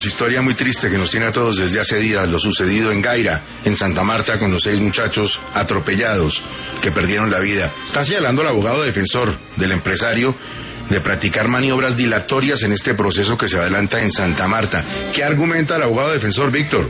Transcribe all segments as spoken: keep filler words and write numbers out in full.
Historia muy triste que nos tiene a todos desde hace días, lo sucedido en Gaira, en Santa Marta, con los seis muchachos atropellados que perdieron la vida. Está señalando el abogado defensor del empresario de practicar maniobras dilatorias en este proceso que se adelanta en Santa Marta. ¿Qué argumenta el abogado defensor, Víctor?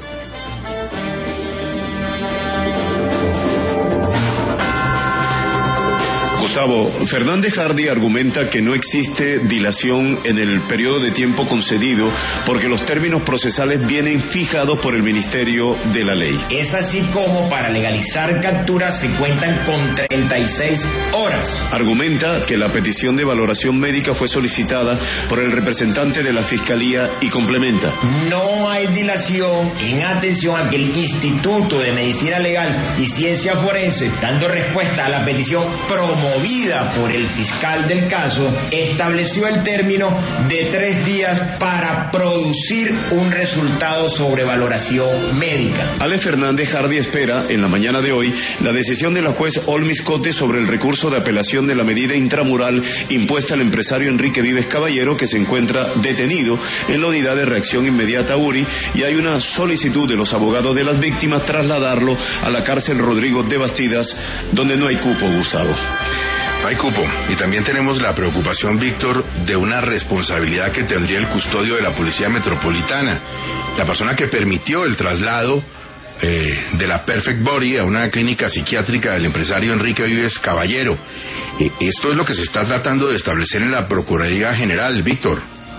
Gustavo, Fernández Hardy argumenta que no existe dilación en el periodo de tiempo concedido porque los términos procesales vienen fijados por el Ministerio de la Ley. Es así como para legalizar capturas se cuentan con treinta y seis horas. Argumenta que la petición de valoración médica fue solicitada por el representante de la Fiscalía y complementa: no hay dilación en atención a que el Instituto de Medicina Legal y Ciencia Forense, dando respuesta a la petición promovida por el fiscal del caso, estableció el término de tres días para producir un resultado sobre valoración médica. Ale Fernández Hardy espera, en la mañana de hoy, la decisión de la juez Olmis Cote sobre el recurso de apelación de la medida intramural impuesta al empresario Enrique Vives Caballero, que se encuentra detenido en la unidad de reacción inmediata URI, y hay una solicitud de los abogados de las víctimas trasladarlo a la cárcel Rodrigo de Bastidas, donde no hay cupo, Gustavo. No hay cupo. Y también tenemos la preocupación, Víctor, de una responsabilidad que tendría el custodio de la Policía Metropolitana, la persona que permitió el traslado eh, de la Perfect Body a una clínica psiquiátrica del empresario Enrique Vives Caballero. Eh, esto es lo que se está tratando de establecer en la Procuraduría General, Víctor.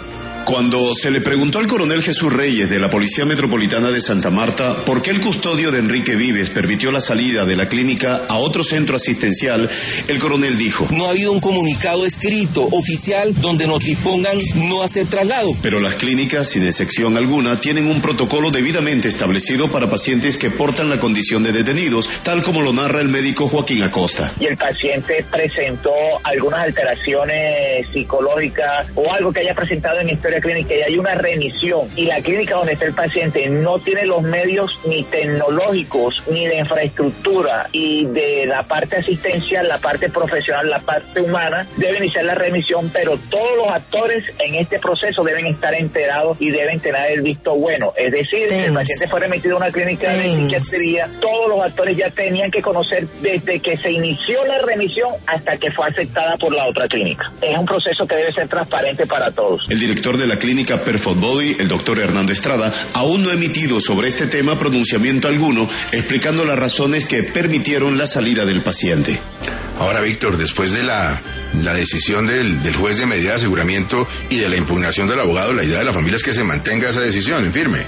Cuando se le preguntó al coronel Jesús Reyes de la Policía Metropolitana de Santa Marta por qué el custodio de Enrique Vives permitió la salida de la clínica a otro centro asistencial, el coronel dijo: no ha habido un comunicado escrito oficial donde nos dispongan no hacer traslado. Pero las clínicas, sin excepción alguna, tienen un protocolo debidamente establecido para pacientes que portan la condición de detenidos, tal como lo narra el médico Joaquín Acosta. Y el paciente presentó algunas alteraciones psicológicas o algo que haya presentado en historia clínica y hay una remisión, y la clínica donde está el paciente no tiene los medios ni tecnológicos ni de infraestructura y de la parte asistencial, la parte profesional, la parte humana, debe iniciar la remisión, pero todos los actores en este proceso deben estar enterados y deben tener el visto bueno. Es decir, si el paciente fue remitido a una clínica de psiquiatría, todos los actores ya tenían que conocer desde que se inició la remisión hasta que fue aceptada por la otra clínica. Es un proceso que debe ser transparente para todos. El director de la clínica Perfect Body, el doctor Hernando Estrada, aún no ha emitido sobre este tema pronunciamiento alguno, explicando las razones que permitieron la salida del paciente. Ahora, Víctor, después de la, la decisión del, del juez de medida de aseguramiento y de la impugnación del abogado, la idea de la familia es que se mantenga esa decisión en firme.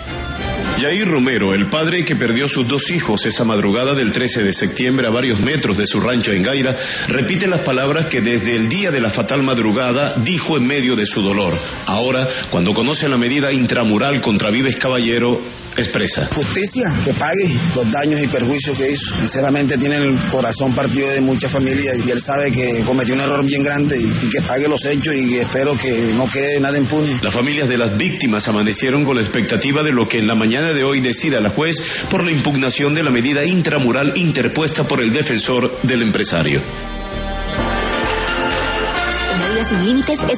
Yair Romero, el padre que perdió sus dos hijos esa madrugada del trece de septiembre a varios metros de su rancho en Gaira, repite las palabras que desde el día de la fatal madrugada dijo en medio de su dolor. Ahora, cuando conoce la medida intramural contra Vives Caballero, expresa: justicia, que pague los daños y perjuicios que hizo. Sinceramente tiene el corazón partido de muchas familias y él sabe que cometió un error bien grande y, y que pague los hechos, y espero que no quede nada impune. Las familias de las víctimas amanecieron con la expectativa de lo que en la mañana de hoy decida la juez por la impugnación de la medida intramural interpuesta por el defensor del empresario. Sin límites es